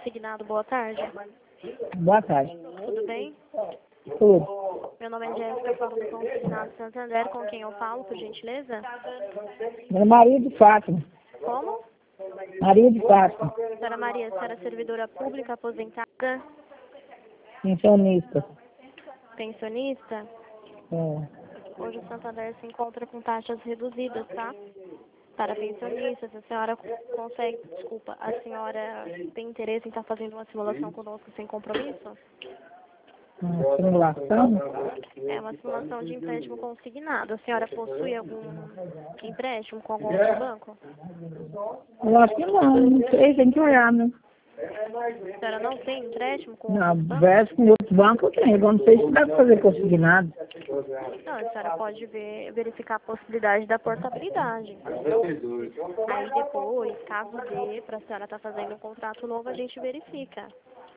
Consignado, boa tarde. Boa tarde. Tudo bem? Tudo. Meu nome é Jéssica, eu falo do Consignado Santander, com quem eu falo, por gentileza? Meu marido de Fátima. Como? Maria de Fátima. Senhora Maria, senhora é servidora pública, aposentada, Pensionista. pensionista? É. Hoje o Santander se encontra com taxas reduzidas, tá? Para pensionistas, a senhora consegue, desculpa, a senhora tem interesse em estar fazendo uma simulação conosco sem compromisso? Uma simulação? É uma simulação de empréstimo consignado. A senhora possui algum empréstimo com algum outro banco? Eu acho que não sei, tem que olhar, né? A senhora não tem empréstimo com Não, outros bancos? verso com outros bancos tem. Eu não sei se dá para fazer consignado. Não, a senhora pode verificar a possibilidade da portabilidade, entendeu? Aí depois, caso dê, para a senhora estar fazendo um contrato novo, a gente verifica.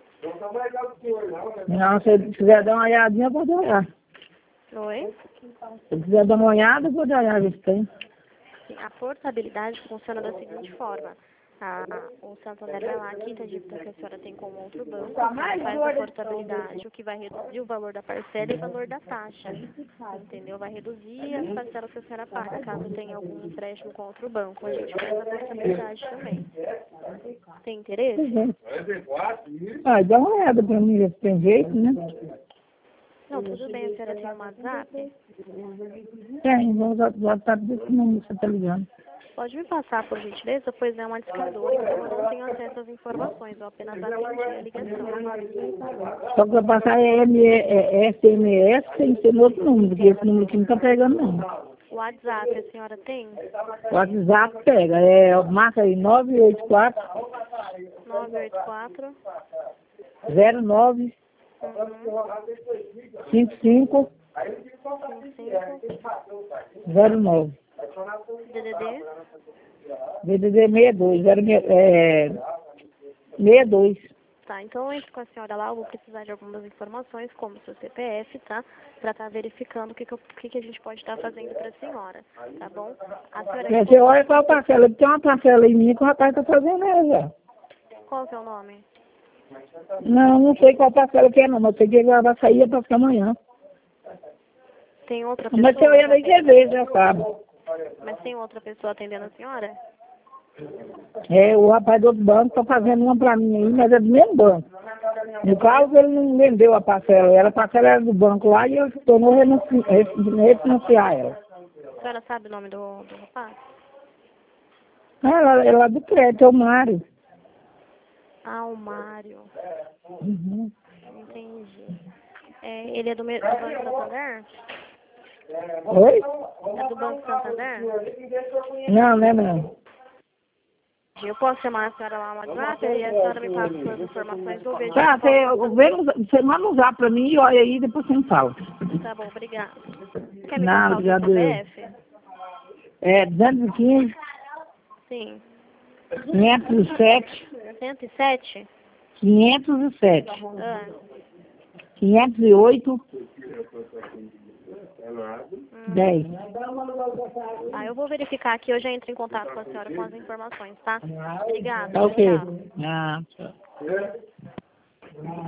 Não, se ele quiser dar uma olhadinha, eu vou dar uma olhada. Oi? Se ele quiser dar uma olhada, eu vou dar uma olhada se tem. Sim, a portabilidade funciona da seguinte forma. O Santander vai lá, quita a dívida que a senhora tem com outro banco, faz a portabilidade, o que vai reduzir o valor da parcela e o valor da taxa, entendeu? Vai reduzir as parcelas que a senhora paga, caso tenha algum empréstimo com outro banco. A gente faz a portabilidade também. Tem interesse? Uhum. Ah, dá uma olhada pra mim ver se tem jeito, né? Não, tudo bem, a senhora tem um WhatsApp? Tem, vamos WhatsApp desse número que você tá ligando. Pode me passar, por gentileza, pois é uma discadora, então eu não tenho acesso às informações, eu apenas atendi a ligação. Só que eu passar SMS, tem que ser no outro número, porque esse número aqui não tá pegando não. O WhatsApp, a senhora tem? O WhatsApp pega, marca aí 984 984 09 55 09. DDD? DDD 62, 62. Tá, então eu entro com a senhora lá, eu vou precisar de algumas informações, como seu CPF, tá? Pra estar verificando o que a gente pode estar fazendo pra senhora, tá bom? A senhora... Você olha qual parcela, tem uma parcela em mim que o rapaz tá fazendo ela já. Qual que é o nome? Não sei qual parcela que é não, mas eu sei que ele vai sair pra ficar amanhã. Tem outra pessoa? Mas você olha aí que vê, já sabe. Mas tem outra pessoa atendendo a senhora? O rapaz do outro banco tá fazendo uma pra mim aí, mas é do mesmo banco. No caso, ele não vendeu a parcela, a parcela era do banco lá e eu tornou refinanciar ela. A senhora sabe o nome do rapaz? Ela é lá do crédito, é o Mário. Ah, o Mário. Uhum. Entendi. Ele é do Banco Santander? Oi? É do Banco Santander? Não, não. Eu posso chamar a senhora lá no WhatsApp e a senhora me passa suas informações, eu vejo. Tá, você manda usar pra mim e olha aí, depois você me fala. Tá bom, obrigada. Quer me Não, passar o seu obrigado. CPF? 215, Sim. 507, 107? 507, Ah. 508, 10. Ah, eu vou verificar aqui, eu já entro em contato com a senhora com as informações, tá? Obrigada. Tá ok. Tchau. Tchau.